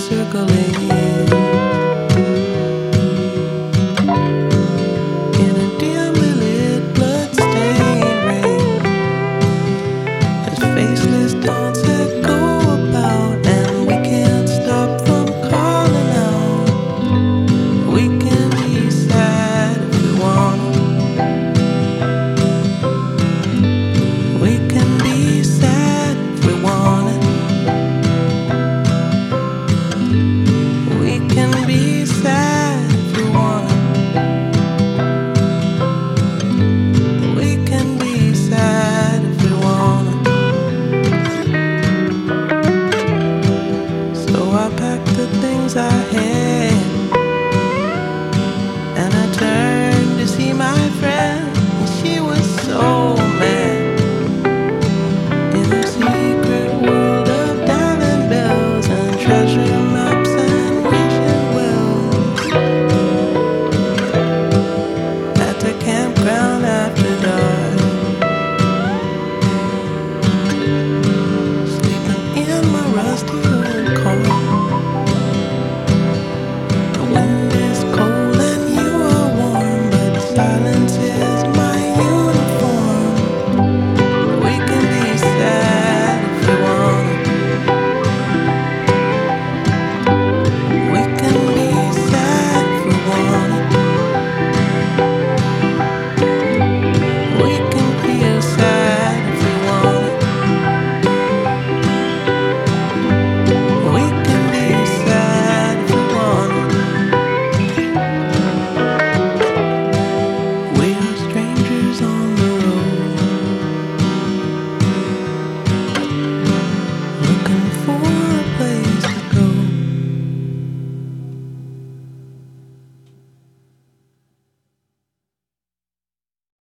circling in a dimly lit bloodstained rain as faceless dawnts echo about, and we can't stop from calling out. We can be sad if we wanna. We can be sad if we wanna. We can be sad if we wanna. We can be sad if we wanna. So I packed the things I had